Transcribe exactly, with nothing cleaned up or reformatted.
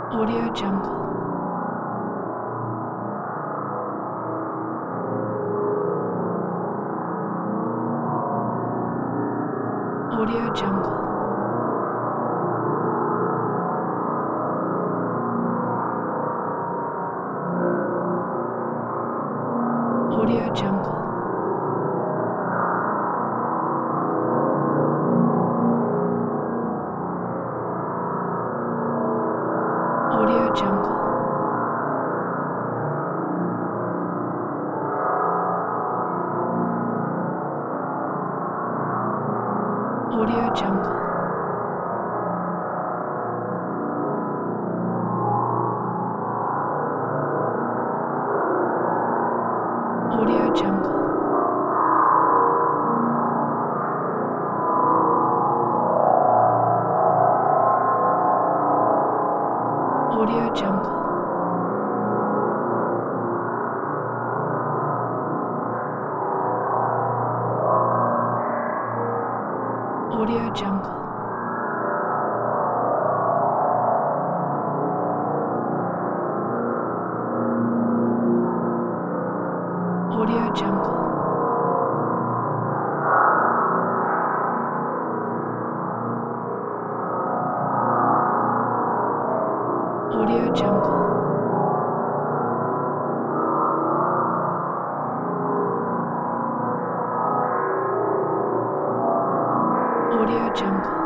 Audio Jungle. Audio Jungle. Audio Jungle. Audio Jungle. Audio Jungle. Audio Jungle. Audio Jungle. Audio Jungle. Audio Jungle. Audio Jungle. Audio Jungle.